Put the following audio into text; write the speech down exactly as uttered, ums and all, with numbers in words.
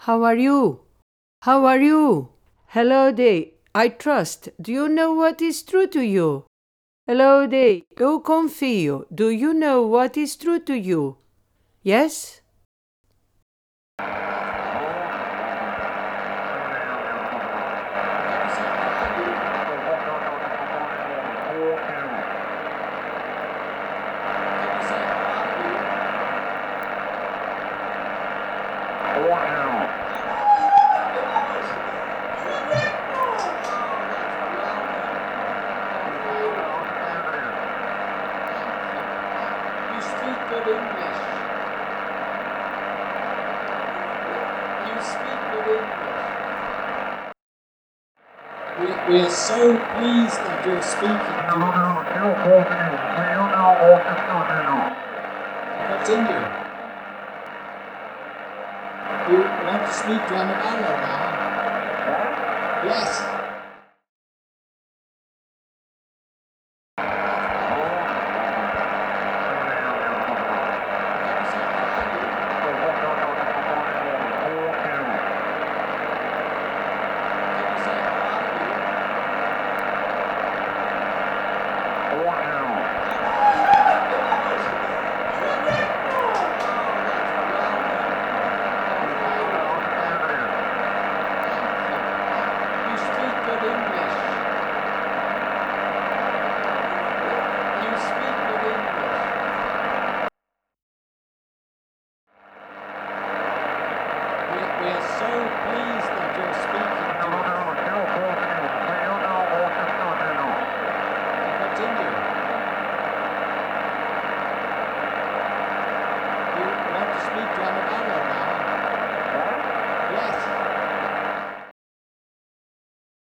How are you? How are you? Hello there. I trust. Do you know what is true to you? Hello there. Eu confio. Do you know what is true to you? Yes? You speak good English. You speak good English. We, we are so pleased that you're speaking to us. Continue. You want to speak to Annabella now? Yes. You speak good English. You speak good English. We, we are so pleased that you're speaking.